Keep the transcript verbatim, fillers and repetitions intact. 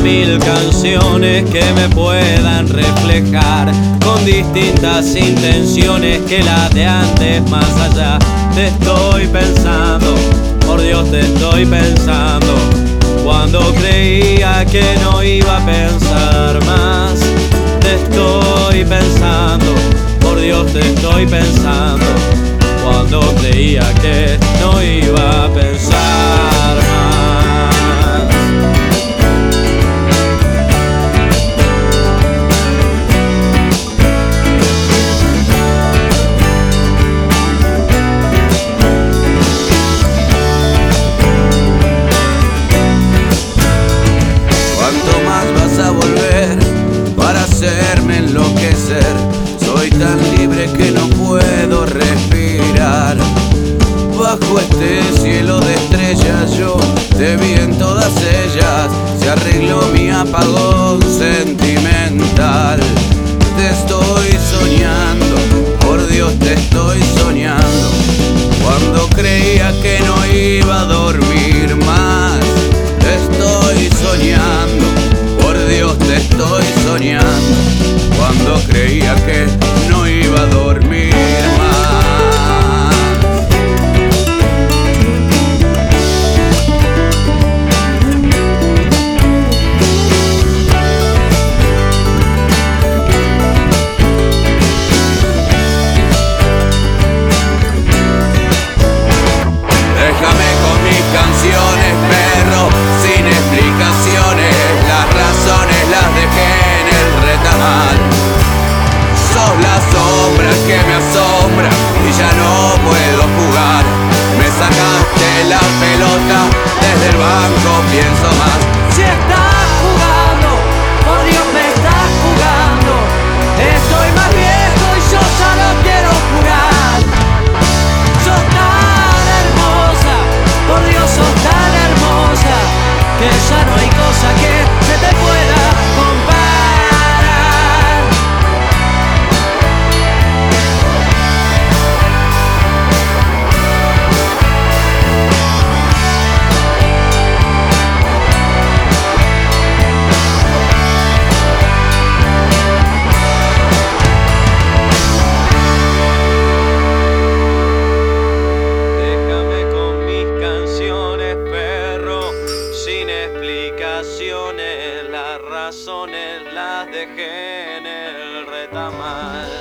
mil canciones que me puedan reflejar, con distintas intenciones que las de antes más allá. Te estoy pensando, por Dios te estoy pensando, cuando creía que no iba a pensar más. Te estoy pensando, por Dios te estoy pensando, cuando creía que no iba a pensar más. ¿Cuánto más vas a volver para hacerme enloquecer? Soy tan libre que no puedo respirar. Bajo este cielo de estrellas yo te vi en todas ellas. Se arregló mi apagón sentimental. Te estoy soñando, por Dios te estoy soñando, cuando creía que no iba a dormir más. Te estoy soñando, por Dios te estoy soñando, cuando creía que no iba a dormir más. Déjame con mis canciones, perro, sin explicaciones. Las razones las dejé en el retamal. Sos la sombra que me asombra y ya no puedo jugar. Me sacaste la pelota, desde el banco pienso más. Si estás jugando, por Dios me estás jugando. Estoy más viejo y yo ya no quiero jugar. Sos tan hermosa, por Dios sos tan hermosa, que ya no hay cosa que se te pueda comparar. Déjame con mis canciones, perro, sin explicaciones. Las razones las dejé en el retamal.